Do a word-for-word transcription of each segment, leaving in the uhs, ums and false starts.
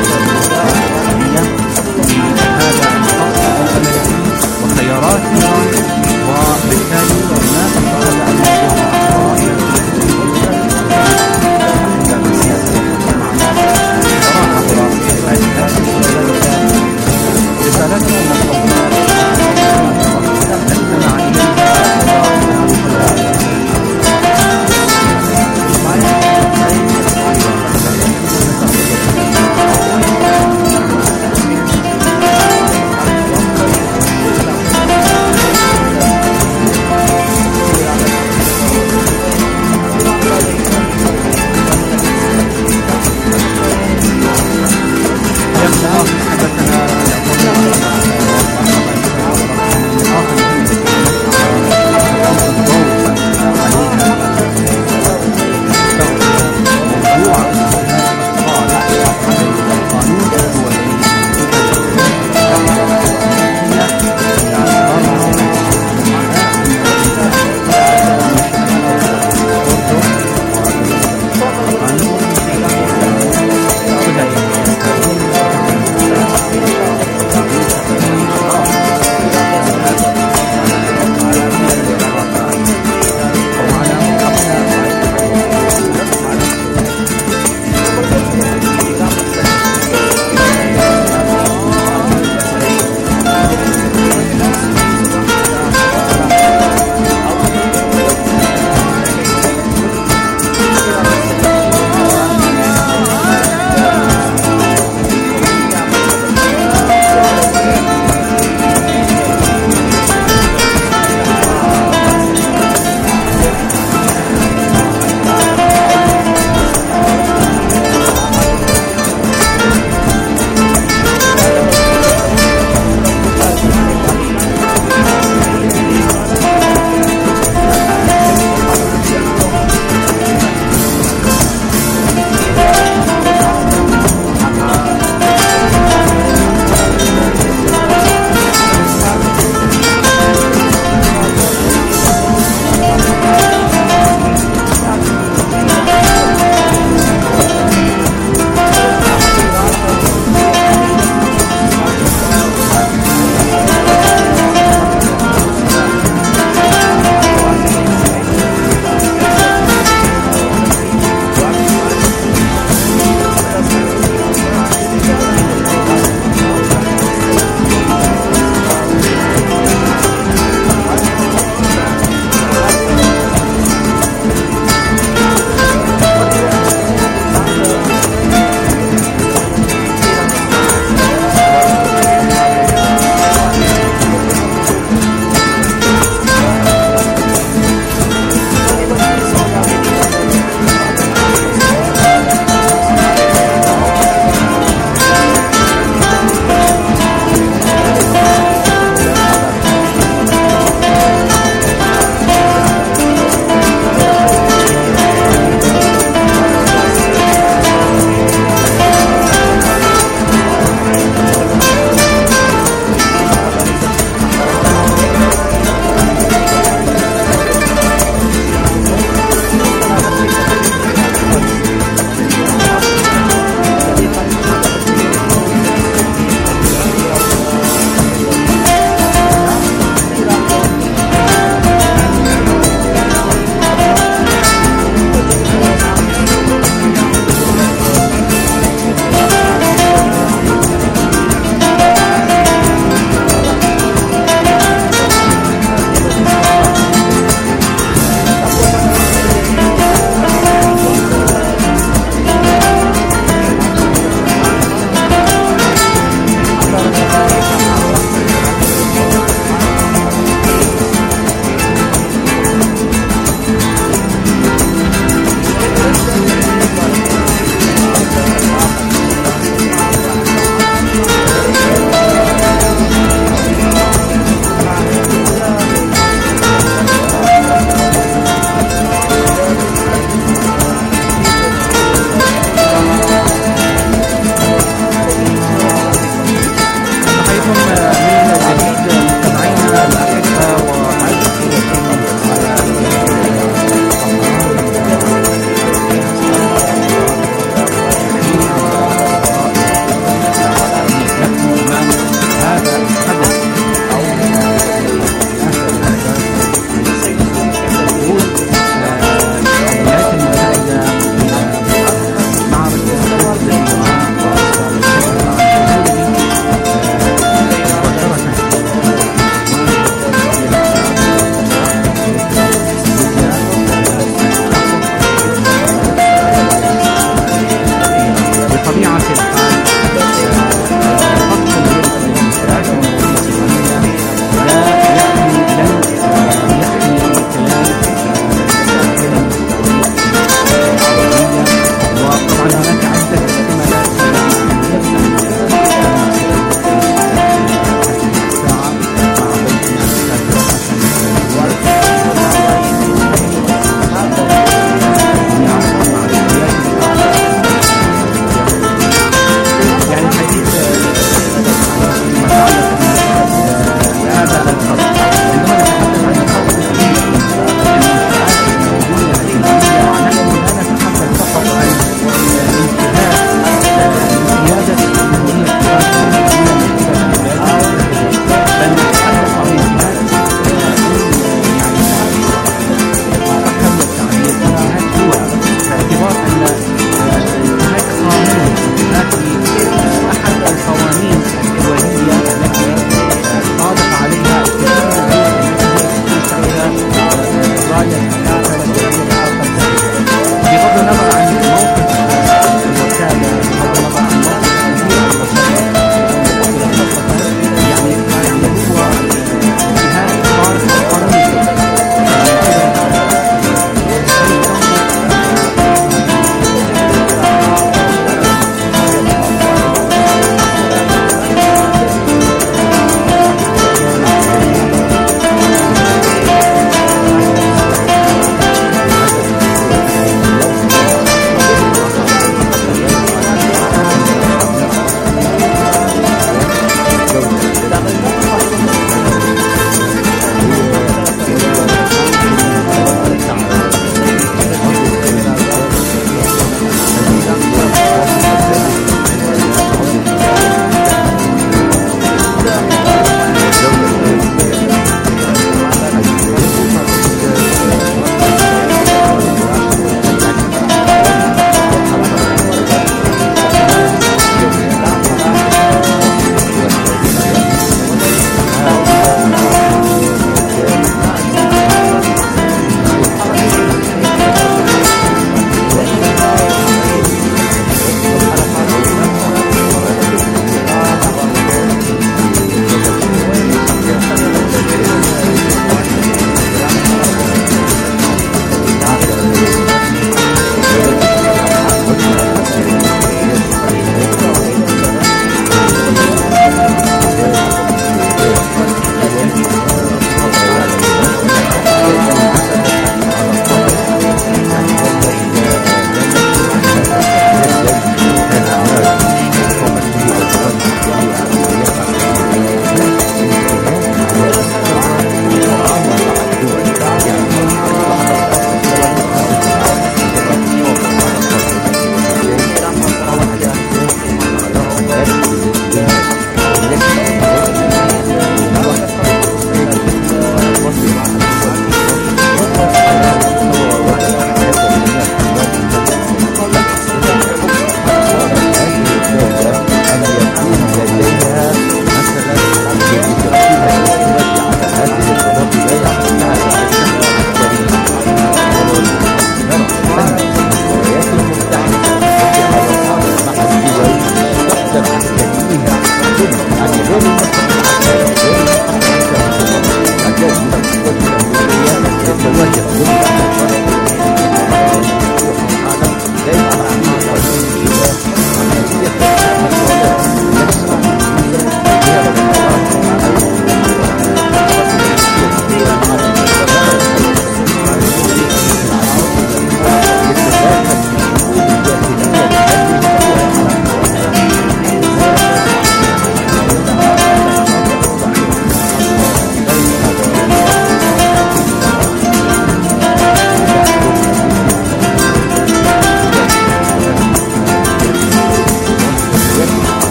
الإسلامية في هذا الفصل الأمريكي وخياراتها، وبالتالي هناك بعض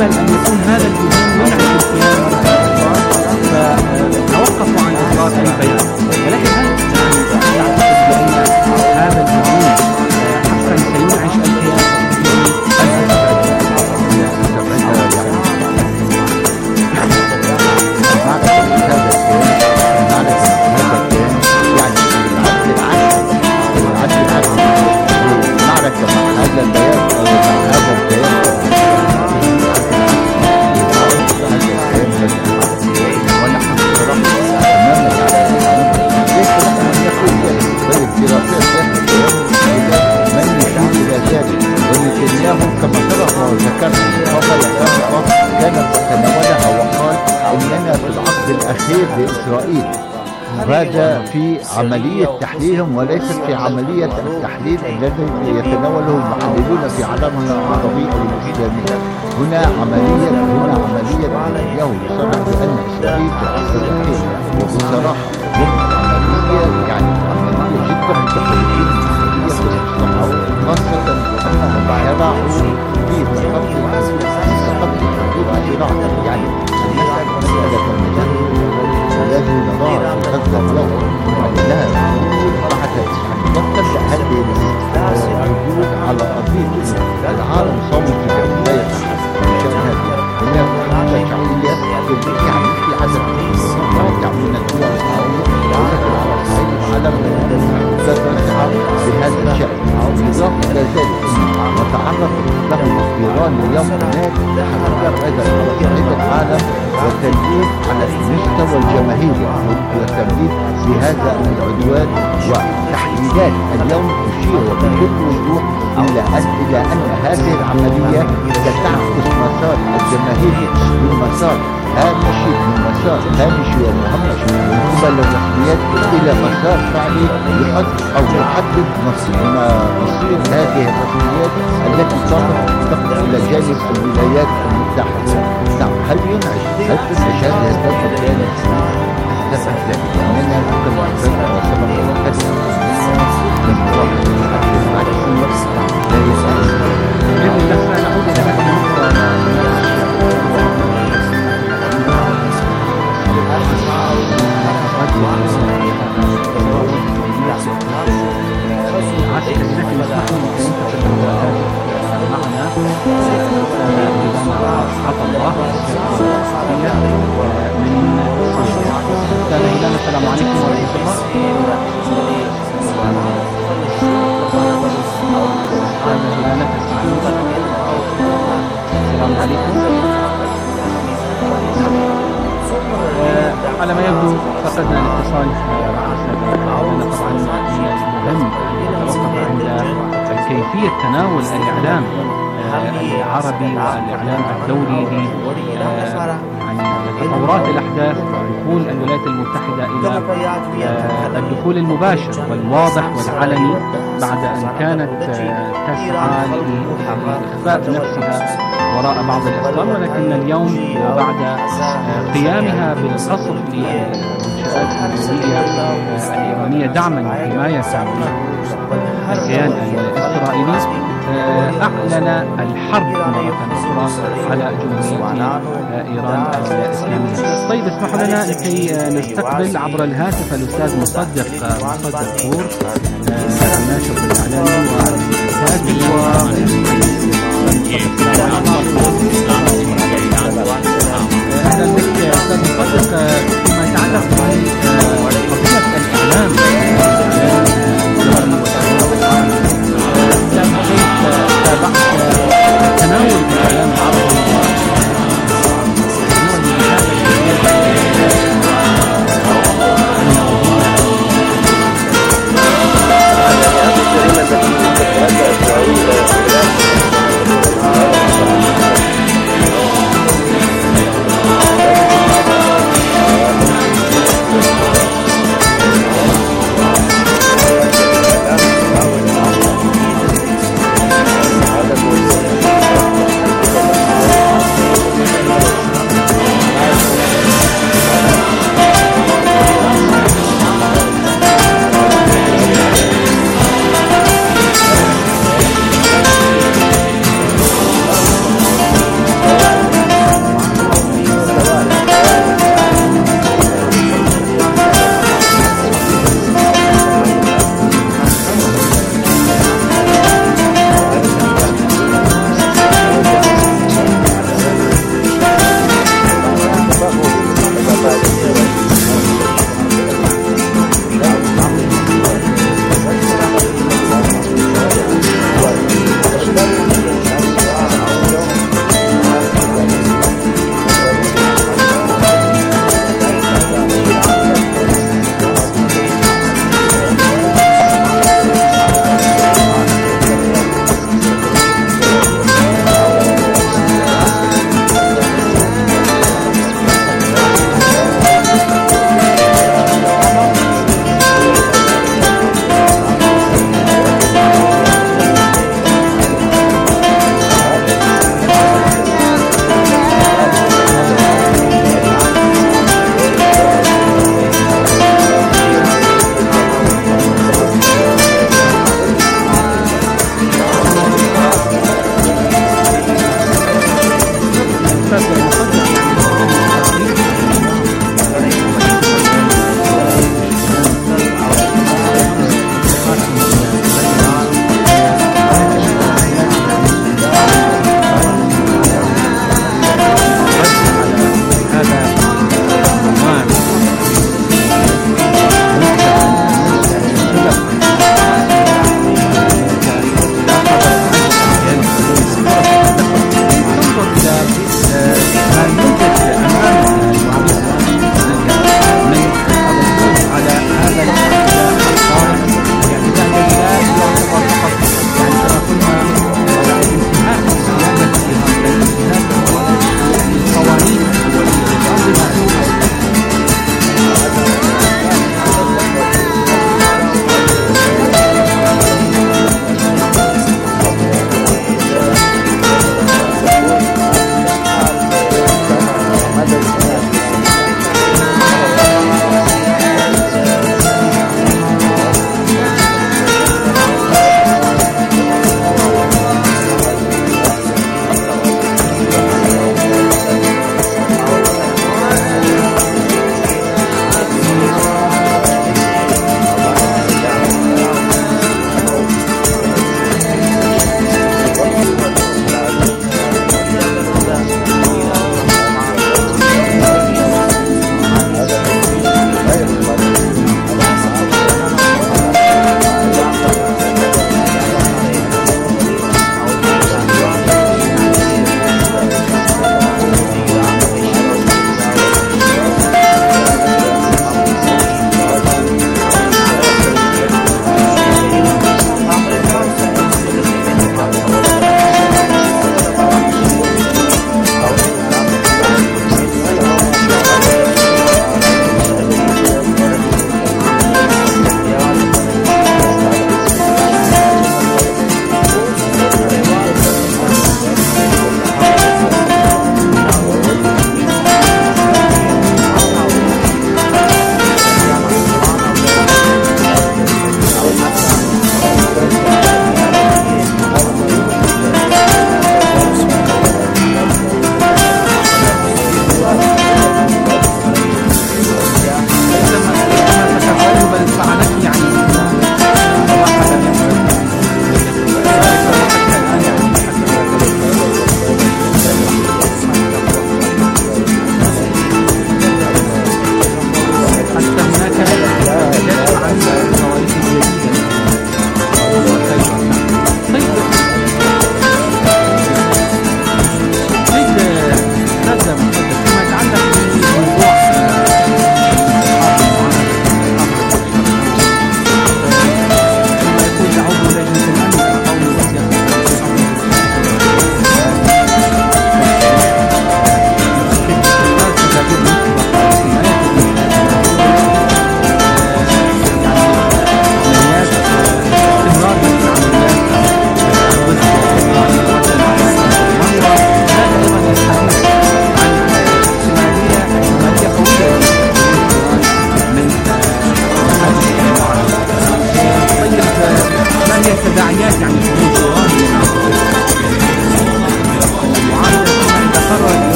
نأمل أن يكون هذا الهجوم ينعش الكيان فتوقفوا عن إصدار أي بيان. ولكن هل تعتقد بأن هذا الهجوم حقا سينعش الكيان؟ هذا البيان أو هذا البيان ولا حتى صراحة تماما ليس لنا أن يقول بل الدراسات من يشير إلى ذلك ونتنياهو كما سبق وذكرت قبل سابقا كانت تتناولها وقال إننا في العقد الأخير لإسرائيل، هذا في عملية تحليلهم وليست في عملية التحليل الذي يتناوله المحللون في عالمنا العربي أو الإسلامي. هنا عملية هنا عملية نتنياهو يصرح بأن إسرائيل في العصر الأخير وبصراحة عملية يعني عملية جدا متفوقين عملية في المصطلح، خاصة أنهم شرعوا في تقدم تقدم تقديم الشراع. يعني المسألة مسألة المجال الذي نضاع في غزة اليوم لها بعد يعني يقتل هذه الوجود على قضية العالم صامت في بداية مشان هذه هناك حملة شعبية يعني في عدد من يعملون الدول العربية العالم تسعى بهذا الشأن. بالإضافة إلى ذلك نتعرف له إيران اليوم هناك تحرك أيضا على صعيد العالم وتلبيد على المستوى الجماهيري والتمديد بهذا العدوان، وتحديدات اليوم تشير بكل وضوح إلى أن إلى أن هذه العملية ستعكس مسار الجماهيري من مسار هامشي من مسار هامشي ومهمش من قبل الرسميات إلى مسار فعلي يحدد أو يحدد مصير هذه الرسميات التي تقف إلى جانب الولايات المتحدة. نعم، هل ينعش هل تنعش هذه الدولة كانت تثبت ذلك أننا نقل عزيزنا وسبب وقت من واحد العكس الوقت لا يسأل بإذن الله سنعود إلى هذه النقطة. عاشق الذكي نسمحهم كنت معنا عطا الله من سنة هلال. السلام عليكم ورحمة الله. السلام عليكم. على ما يبدو فقدنا الاتصال مع السادة. طبعا من المهم أن نتوقف عند كيفية تناول الإعلام العربي والإعلام الدولي يعني تطورات الأحداث ودخول الولايات المتحدة إلى الدخول المباشر والواضح والعلني بعد أن كانت تسعى لإخفاء نفسها وراء بعض الأسباب، ولكن اليوم وبعد قيامها بالقصف للمنشآت الدولية الإيرانية دعما وحماية الكيان الإسرائيلي أعلن الحرب مرة أخرى على جمهورية إيران الإسلامية. طيب اسمحوا لنا لكي نستقبل عبر الهاتف الأستاذ مصدق مصدق فور الناشط الإعلامي والكاتب أهلا بك يا أستاذ مصدق. فيما يتعلق بقضية الإعلام تناول الإعلام العربي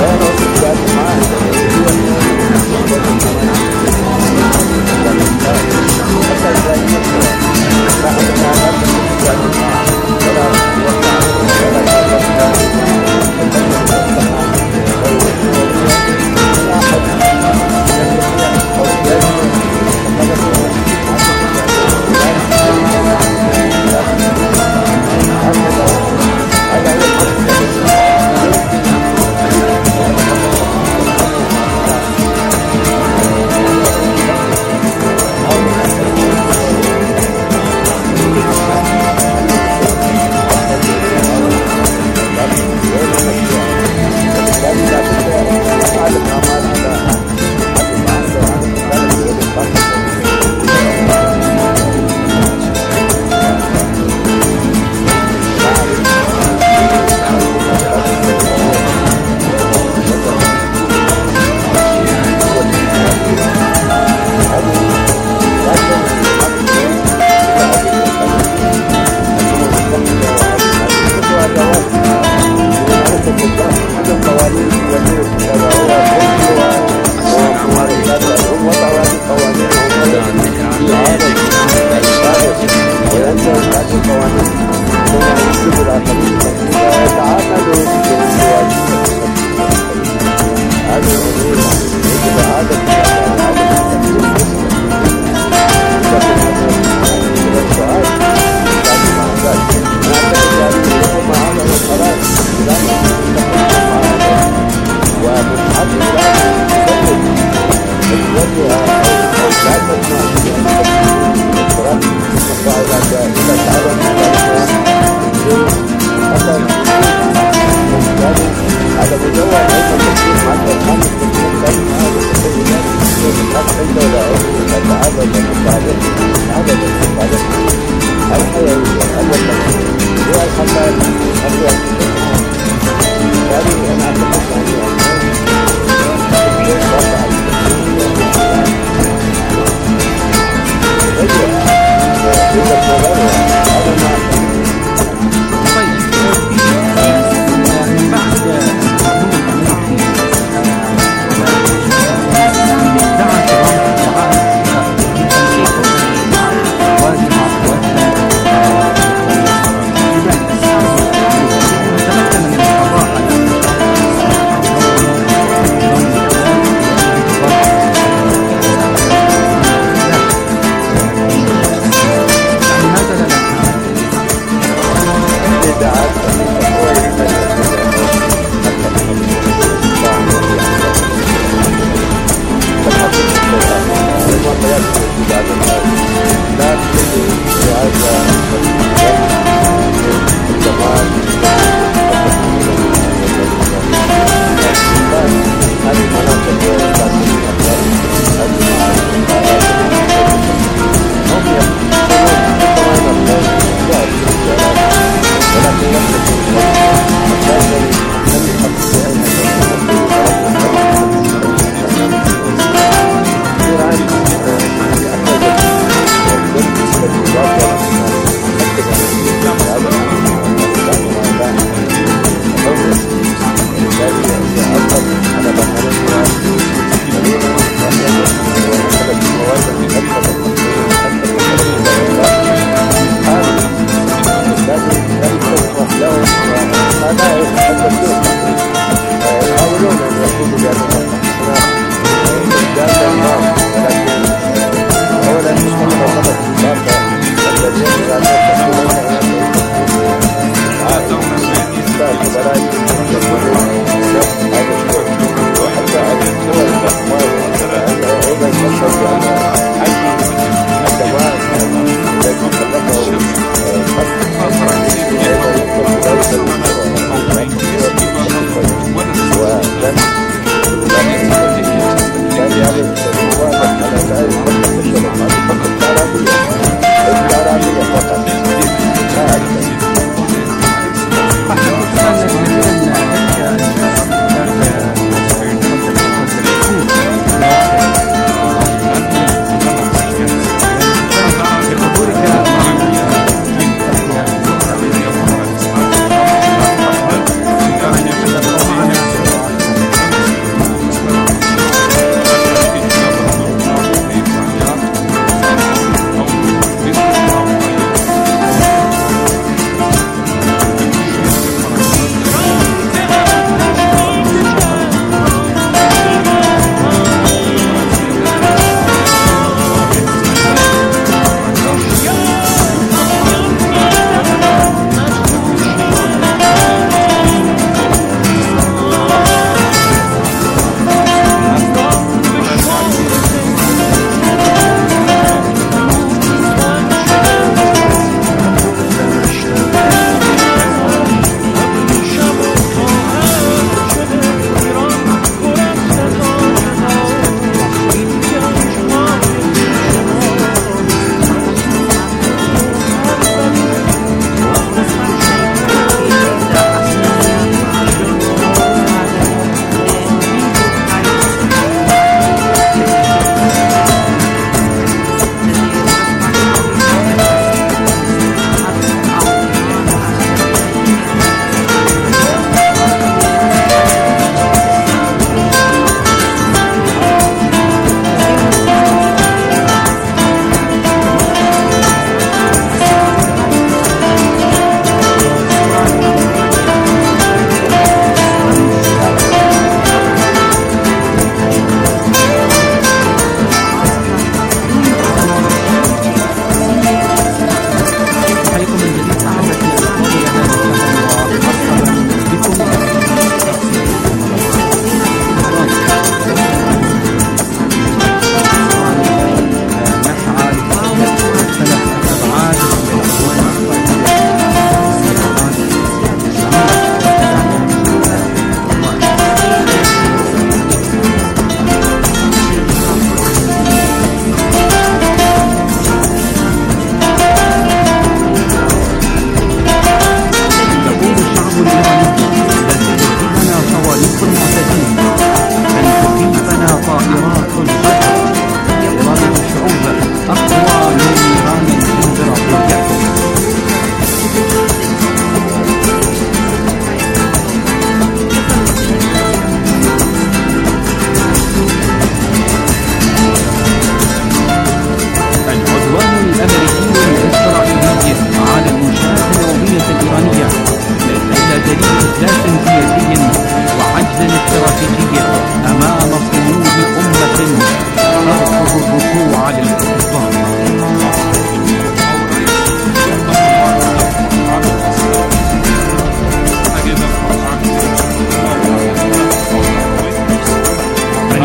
تمكن من القضاء على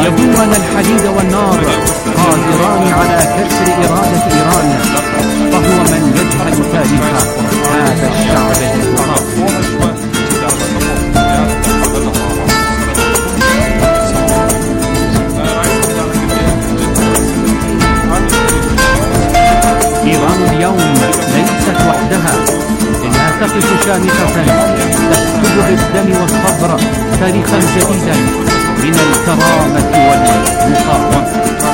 يبوان الحديد والنار قادران على كسر إرادة إيران، فهو من يجهل تاريخ هذا الشعب المضطرب. إيران اليوم ليست وحدها، إنها تقف شامخة تكتب بالدم والصبر تاريخا جديدا من الكرامة والمقاومة.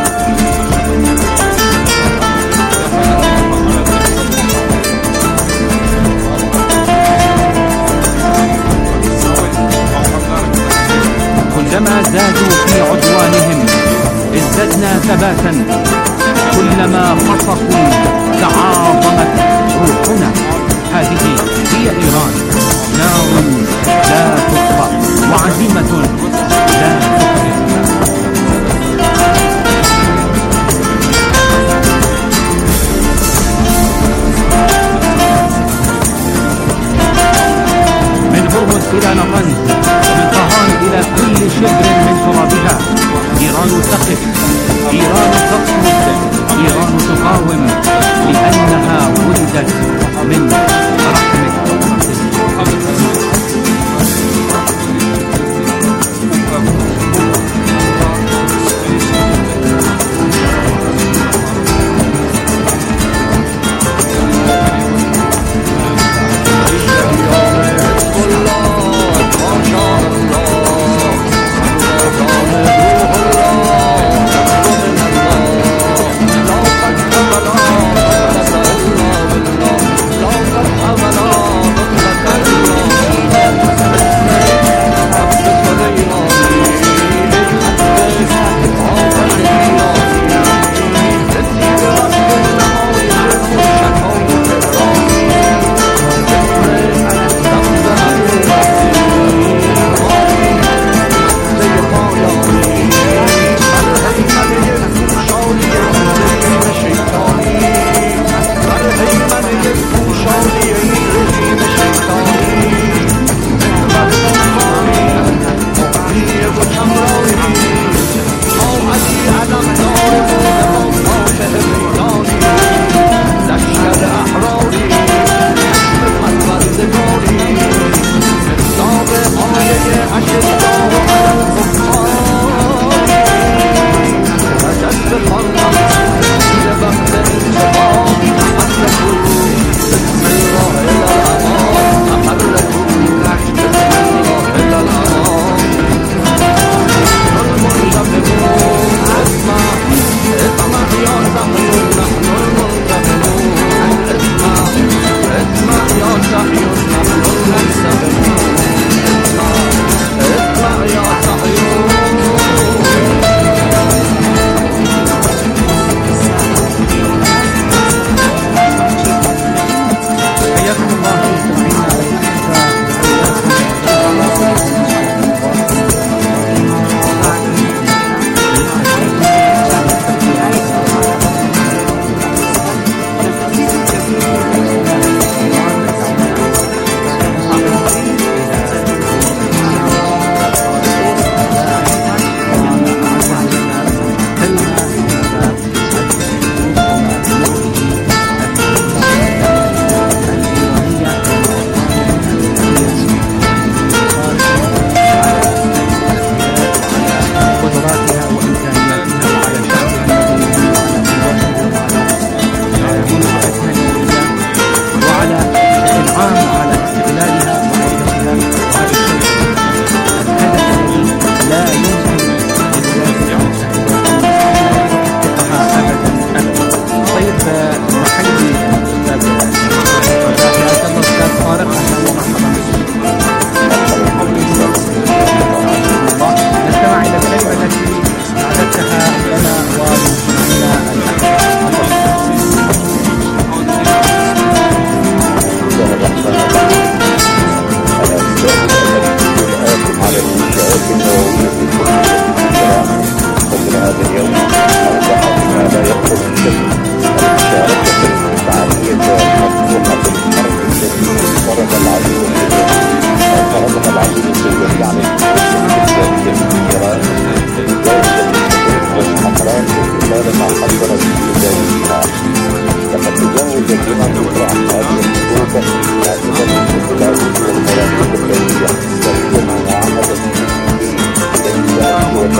كلما زادوا في عدوانهم ازددنا ثباتا، كلما خصفوا تعاظمت روحنا. هذه هي إيران، نار لا تطفأ وعزيمة لا تخلف. من هرمز إلى نطنز، من طهران إلى كل شبر من ترابها، إيران تقف، إيران تصمد، إيران تقاوم، لأنها ولدت من رحمة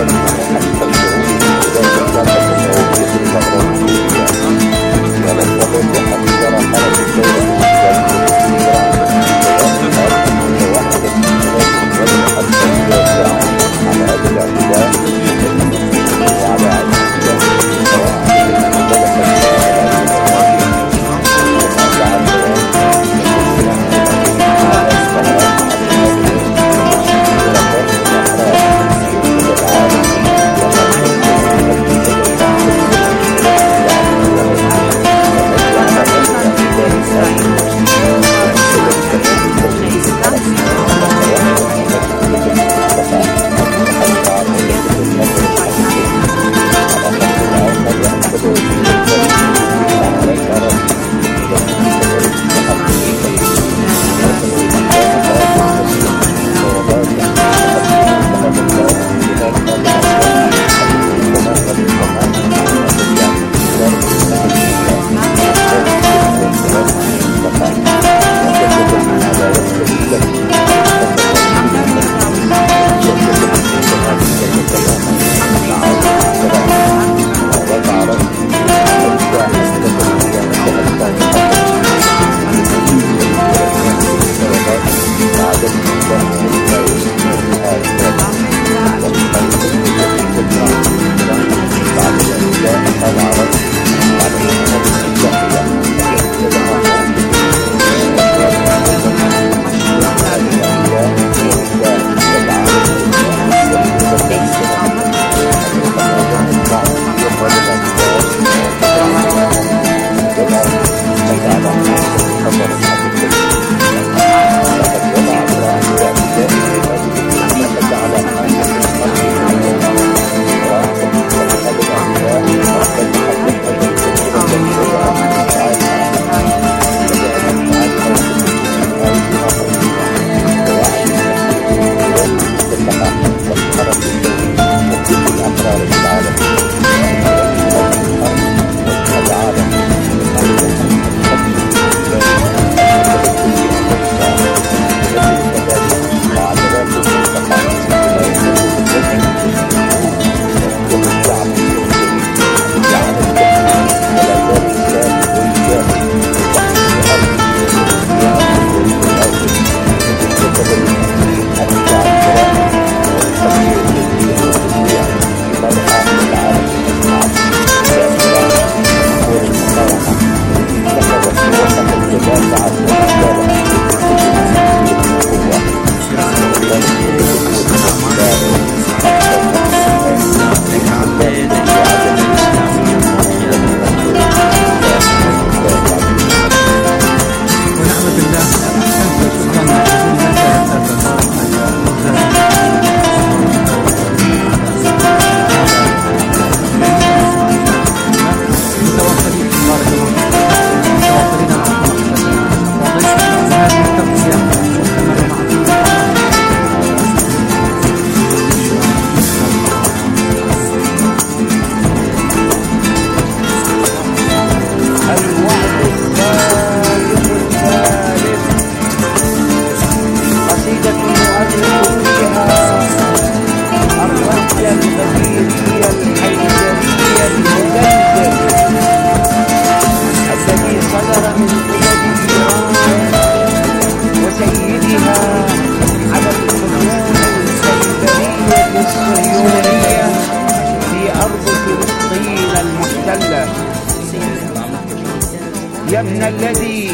يا ابن الذي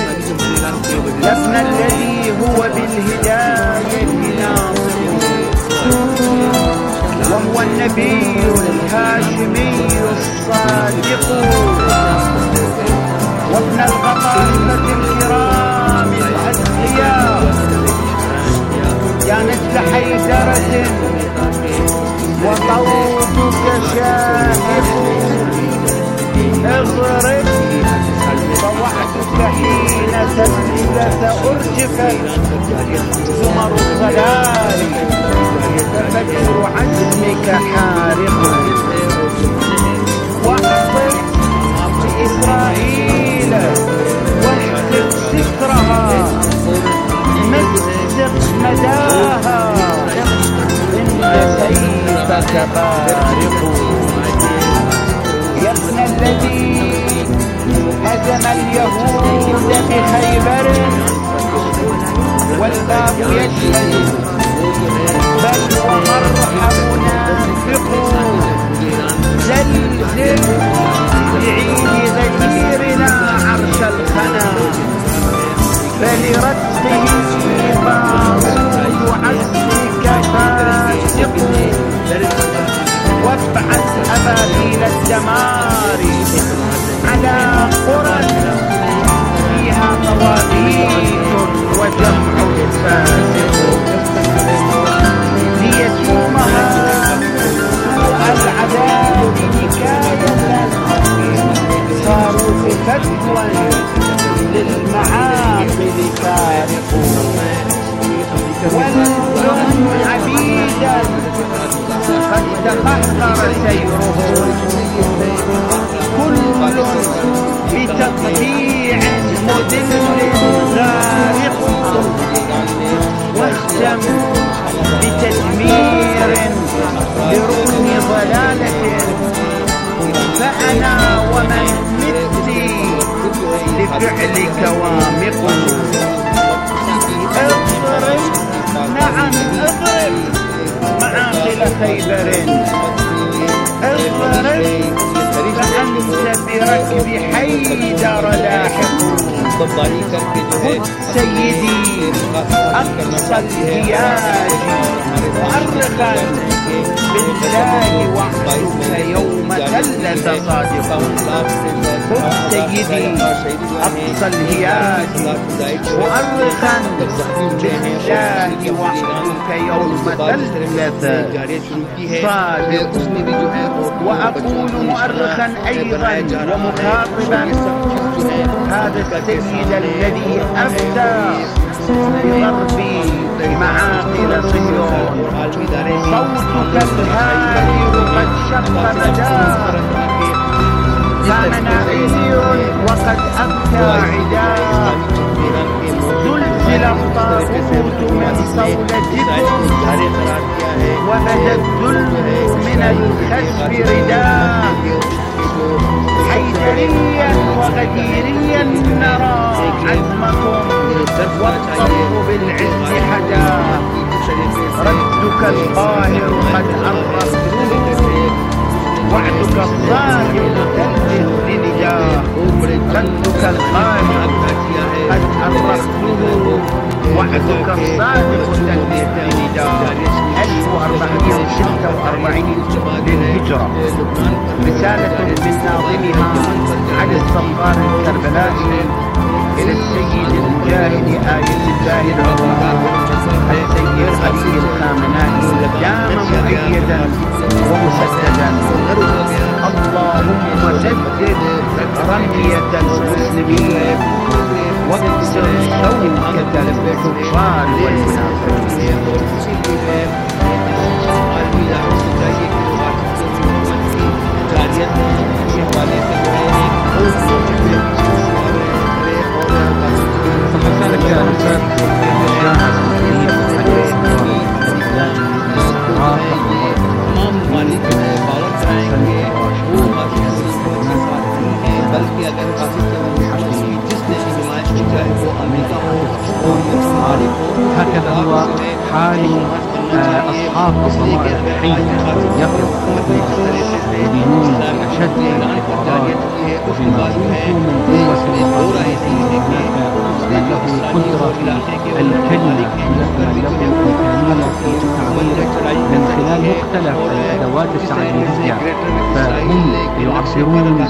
يا ابن الذي هو بالهداية ناصر، وهو النبي الهاشمي الصادق، وابن الغطاسة الكرام الأتقياء، يا مثل حيدرة وطوبك شاهق، اضرب فوعدك حين تسلك أرجفت زمر الضلال، ففجر عزمك حارق، واحفظ بإسرائيل واحفظ ذكرها، مزق مداها، إن سيفك أنت بارق. يا ابن الذي هزم اليهود بخيبر والباب يشهد بل ومرحب نافق. زلزل بعيد غديرنا عرش الخنا فلرتقه باصوت عزمك فاسق. وابعث أبابيل الدمار على قرى فيها طواغيت وجمع فاسق ليسومها سوء العذاب نكاية. صاروا فتوى للمعاقل فارق. ولهم عبيدا قد تقهقر سيرهم كل بتطبيع مذل غارق. واختموا بتدمير لركن ضلالة فأنا ومن مثلي لفعلك وامق. اضرب نعم اضرب معاقل خيبر. اضرب فأنت بركب حيدر لاحق. خذ سيدي أقصى الهياج مؤرخا بالله وعدك يوم ثلة صادق. خذ سيدي أقصى الهياج مؤرخا بالله وعدك يوم ثلة صادق. وأقول مؤرخا أيضا ومخاطبا هذا السيد الذي أفتى بضرب معاقل صهيون. صوتك الهادئ قد شق مداه كان نعير وقد أبكى عداه. زلزل الطاغوت من صولتكم وبدا الذل من الخسف رداه. حيدريا وغديريا نرى عزمكم والطرف بالعز حداه. ردك القاهر قد أرخته وعدك الصادق تلف لنداه. ردك القاهر قد أرخته وعدك الصادق تلف لنداه. ألف وأربعمائة وستة وأربعين للهجرة. رسالة من ناظمها علي الصفار الكربلائي إلى السيد المجاهد آية الله العظمى السيد علي الخامنائي دام مؤيدا ومسددا. اللهم سدد رمية المسلمين واكسر شوكة الكفار والمنافقين. هكذا هو حال أصحاب الضمائر الحية يقف يدينون بأشد العبارات وبما أوتوا من قوة وقوة هناك من له قدرة في الكلمة من له إمكانية في التعبير من خلال مختلف الأدوات التعبيرية فهم يعبرون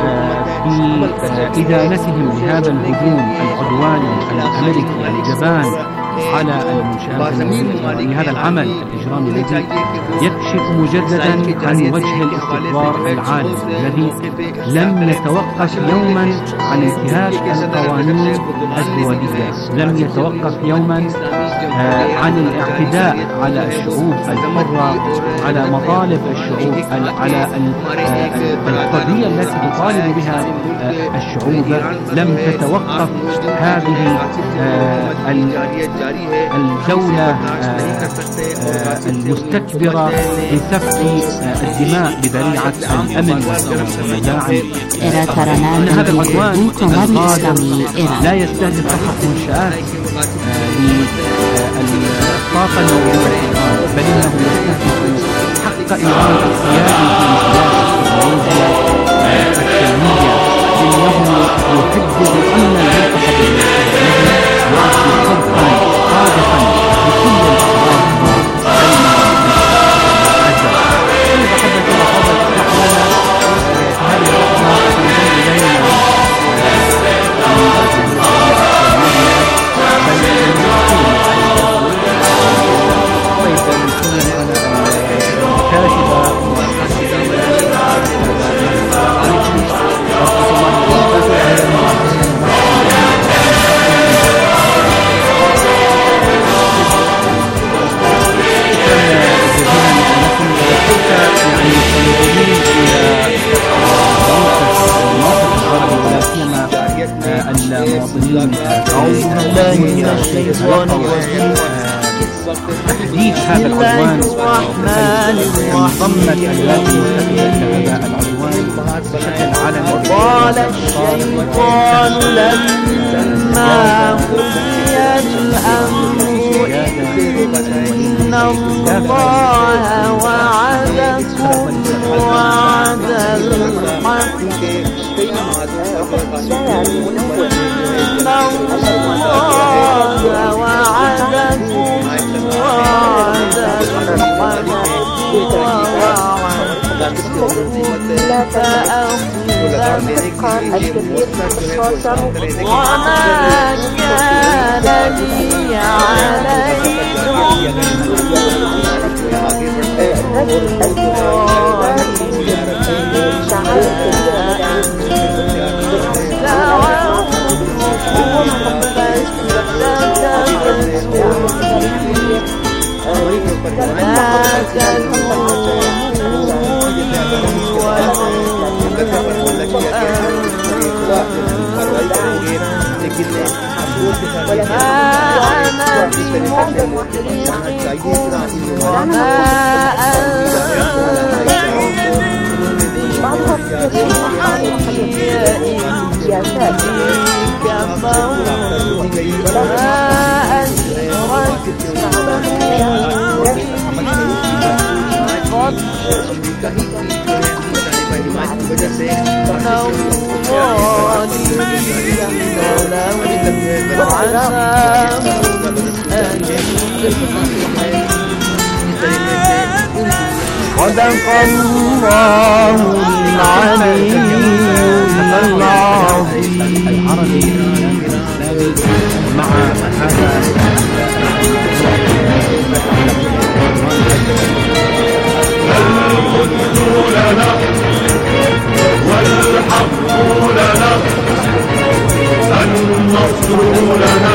في إدانتهم لهذا الهجوم العدواني الأمريكي الجبان على المشاهدين لهذا العمل الإجرامي الذي يكشف مجددا عن وجه الاستكبار العالمي الذي لم يتوقف يوما عن انتهاك القوانين الدولية، لم يتوقف يوما عن الاعتداء على الشعوب الحرة، على مطالب الشعوب، على القضية التي تطالب بها الشعوب، لم تتوقف هذه الدولة المستكبرة بسفك الدماء بذريعة الأمن والمداعم. أن هذا العدوان لا يستهدف فقط منشآت للطاقة النووية، بل إنه يستهدف حق إيران السيادي في التكنولوجيا، إنه يحدد أن المنطقة يعطي صدقا صادقا لكل الأطراف تحديد هذا العدوان ضمت الولايات المتحدة هذا العدوان بشكل علني. قال الشيطان لما قضي الأمر إن الله وعدكم وعد الحق إن الله وعدكم وعد الحق وما كان لي أنا بمخرجكم وما صدق الله العلي العظيم. مع القدس لنا والحق لنا النصر لنا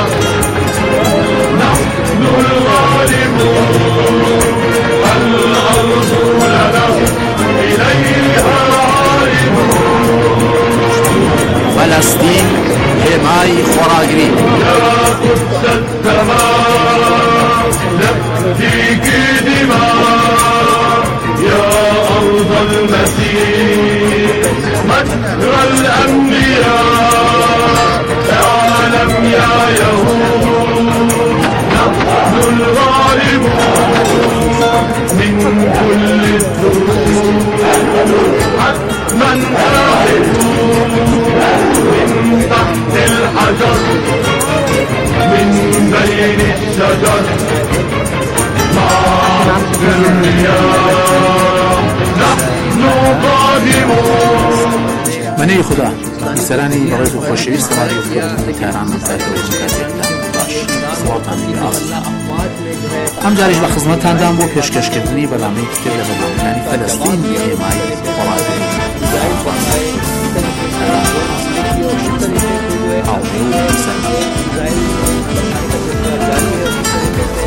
نحن الغالبون الأرض لنا إليها عارضون. فلسطين حماي خراجري يا قدس الدماء نفديك دماء يا أرض المسيح مجرى الأنبياء. اعلم يا يهود نحن الغالبون من كل الدروب حتما آخذون من تحت الحجر من بين الشجر مع الرياح نحن قادمون. منی خدا سرانی برای خوشویست رادیو تهران منتهی باش سواتان می‌آورد. ام جاریش به خدمتتان دام بو پیشکشکردنی برنامه‌ای که در برنامه فلسطین حمای خراجری آوریو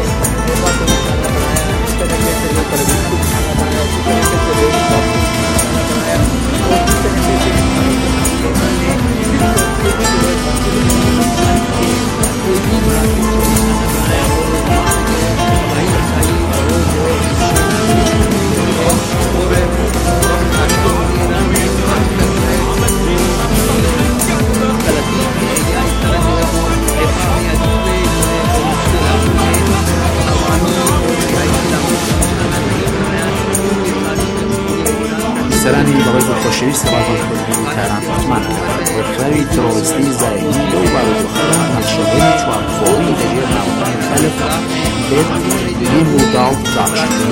سرانی بەڕێز و خۆشەویست ڕادیۆ کوردی تاران فەرمان کرد ڕێکخراوی تۆڕیستی زاینی لەو بارودۆخەدا نەخشەبەری چوارخۆڵی لەژێر ناوەکانی ئەلف بێت گیم و داڵ داڕشکردن.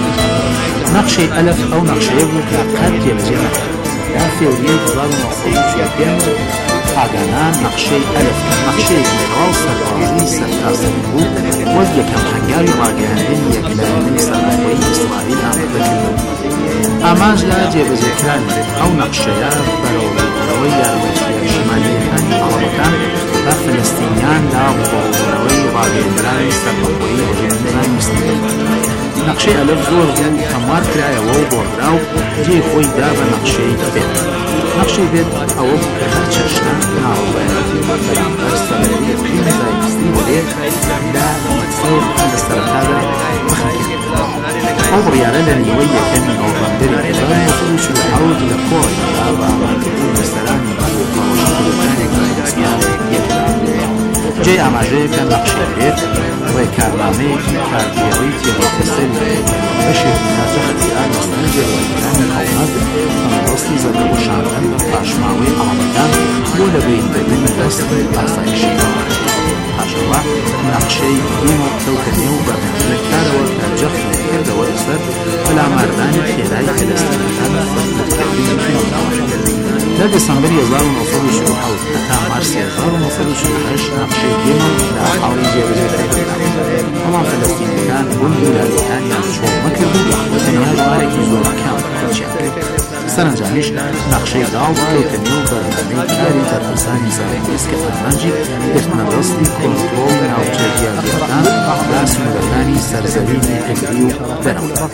نەخشەی ئەلف ئەو نەخشەیە بوو کە قەت جێبەجێ نەکرا. یا فێوریەی هەزار و نۆسەد و چوار و پێنج ئاگانان نەخشەی ئەلف نەخشەیەکی تەواو سەربازی سەرتاسەری بوو وەک یەکەم هەنگاوی ڕاگەیاندنی یەکلایەنەی سەربەخۆیی ئیسرائیل ئامادەکردەوە. ئامانج لە جێبەجێکرانی ئەو نەخشەیە بەرەوەی یارمەتیە شیمالیەکانی عەرەبەکان بە فەلەستینیان لا بۆڕەوەی ڕاگەیاندنی سەربەخۆیی هێرشەکانی ئیسرائیل. نەخشەی ئەلف زۆر بوو هەموار کرایەوە و بۆڕرا و جێی خۆی دا بە نەخشەی بێت. نەخشەی بێت ئەوە بوو کە هەر چەشنە ناڕەوایەتی بەرامبەر سەرەکیەکەی زایستی وەلێت لە سەر لە سەرەتادا بخەکرد. ئەو بڕیارە لە نیوەی یەکەمی نۆڤەمبەری هەزار و نۆسەد و چل و حەوت لە کۆڕیا بە ئامادەکردنی بەسەرانی ڕۆژهەڵاتەکانی کوردستان یەکدا. جێی ئاماژەیەکە نەخشەی بێت ڕێکارنامەیەکی کارگێڕی تێڕێکەسەری بەشێکی ناچە هەتیران لەسەر جێڕایەکانی هەڵمەت بەڕاستی زەردەوەشاندن بە پاشماوەی ئاڵەکان بۆ لەبەربردنی دەست ئاسایشی پاشەوە نەخشەی گیم و کەوتە نێو بەرنامەکارەوە کە جەخت کردەوە لەسەر پەلاماردانی خێرایی فەلەستینیەکان بەرنامەکردنی فیلمنامەکردن. لە دەسەمبەری هەزار و نۆسەد و چل و حەوت هەتا مارسی هەزار و نۆسەد و چل و هەشت نەخشەی گیم لە حاڵی جێبەجێکردن بەڵام فەلەستینیەکان بوون و لالیەکانیان چۆڵ نەکرد و تەنیا ژمارێکی زۆر کەم کۆچیان کرد. سەرنجامیش نەخشەی داڵ کەوتە نێو بەرنامەی کاری تەرخەسانی زایندیست کە فەرمانجی گرتنە دەستی کۆنتڕۆڵی ناوچەیەکی ئەڵگەکان لە سنوورەکانی سەرزەوینی ئەگری و دەرەوە.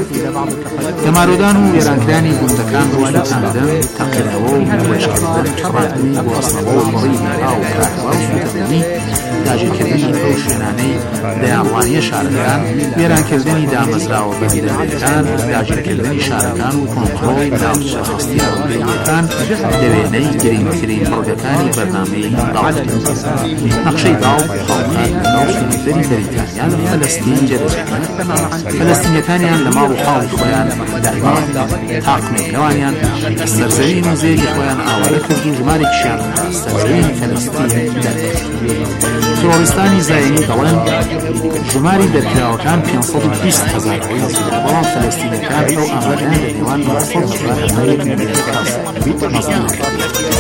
دەمارۆدان و وێرانکرانی گوندەکان ڕۆژەکاندن تەقینەوە و وێژکردن ڕاتنی بۆ ئەسنەوە و بڕی نەها و کارەوە و سوتەدەنی داگیرکردنی ئەو شوێنانەی دەیانڕوانیە شارەکان وێرانکردنی دامەزراوە بەدیدەنێکان داگیرکردنی شارەکان و کۆنتڕۆڵی ناوچە ڕاستی ئەوروپیەکان لەوێنەی گرنگترین ڕۆژەکانی بەرنامەی داڵ. نەخشەی داڵ خاڵکات لە ناو شوێنەکەی بەریتانیا لە فەلەستین جێبەجێکرد. فەلەستینیەکانیان لە ماڵ و خاڵی خۆیان داگیر تاقمێنەوانیان سەرزەوین و زێری خۆیان ئاوارە کرد و ژمارێکیشیان سەرزەوینی فەلەستین دەرکرد. تۆڕیستانی زاینی دەڵێن ژماری دەرکراوەکان پێنج و بیست هەزار کەس بوو بەڵام فەلەستینیەکان ئەو ئامادەیان لە نێوان نۆسەد هەزار هەتا یەک ملیۆن کەس مەزبوط کرد.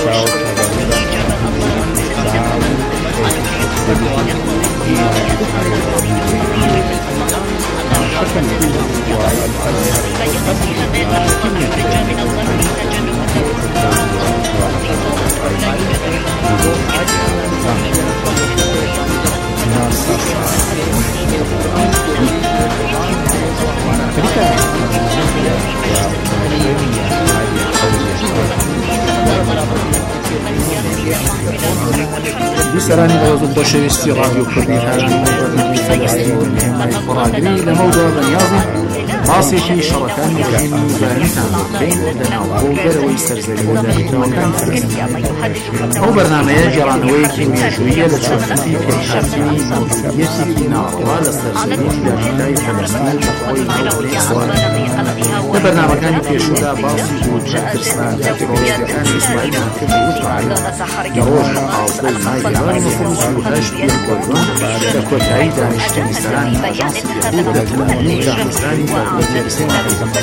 دووسەرانی بەڕێز و خۆشەویستی ڕادیۆ کوردی هەرمی بەرنامەی فەلەستین و هێمای خۆراگری لەمەودا بەنیازم باسێکی شەڕەکانی ڕژیمی میزانیتان بکەین لەناوبۆ و دەرەوەی سەرزەوی و دەرکراوەکانی فەلەستین. ئەو بەرنامەیە گێڕانەوەیەکی مێژوویە لە چۆنەتی پێشهاتنی مەوجودیەتێکی ناڕەوا لە سەرزەویی داژیدای فەلەستین بە خۆی هەڵگری ئیسرائیل. لە بەرنامەکانی پێشوودا باسی بووجە ترسنان لە تۆڕیستەکانی ئیسرائیل کرد و وتوانین لە ڕۆژە ئازدەی مای هەزار و نۆسەد و سی و هەشت پێکۆدۆن لە کۆتایی دانیشتنی سەرانی ئاژانسی یەهود لە تەلەڤیڤ دامەزرانی